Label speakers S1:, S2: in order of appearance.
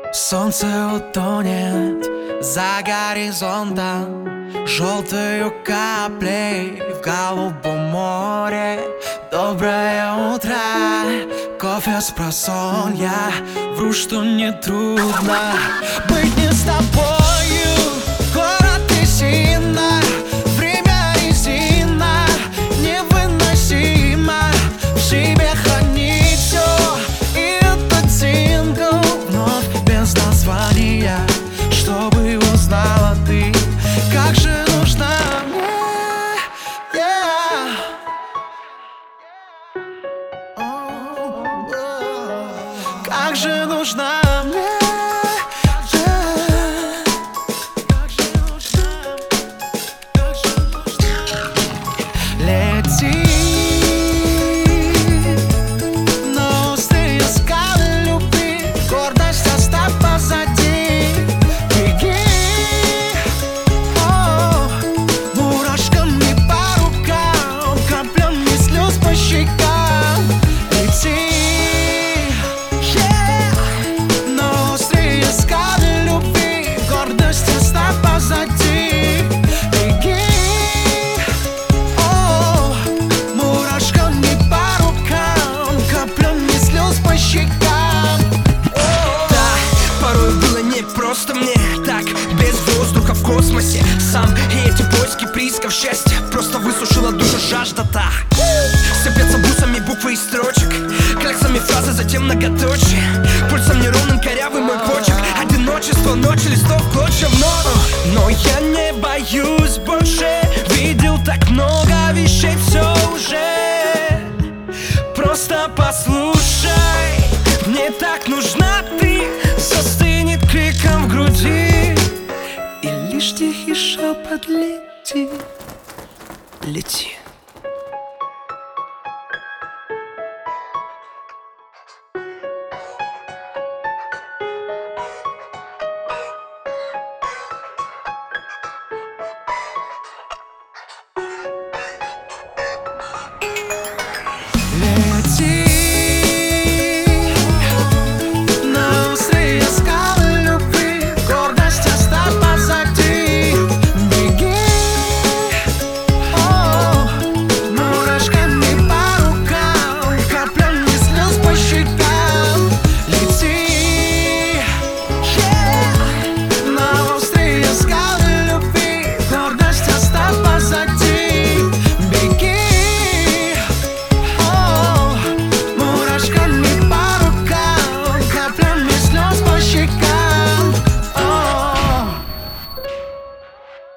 S1: Солнце утонет за горизонтом желтою каплей в голубом море. Доброе утро, кофе с просонья. Вру, что не трудно быть не с тобою. Город трясина, время резина, невыносимо в себе хранить все. И этот сингл вновь без названия, чтобы узнала ты, как же нужна мне. Как же нужна мне. Лети на острые скалы любви, гордость оставь позади. Беги, мурашками по рукам, каплями слез по щекам. Лети, на острые скалы любви, гордость оставь позади. Беги, мурашками по рукам, каплями слез по щекам.
S2: Да, порой было непросто мне так, без воздуха в космосе сам. И эти поиски приисков счастья просто высушила душу жажда-то. Сыпятся бусами буквы из строчек, кляксами фразы, затем многоточие. Пульсом неровным корявый мой почерк. Одиночество, ночи, листов, клочья в нору. Но я не боюсь больше, видел так много вещей, все уже. Просто послушай, мне так нужна ты, застынет криком в груди. И лишь тихий шепот: лети, лети.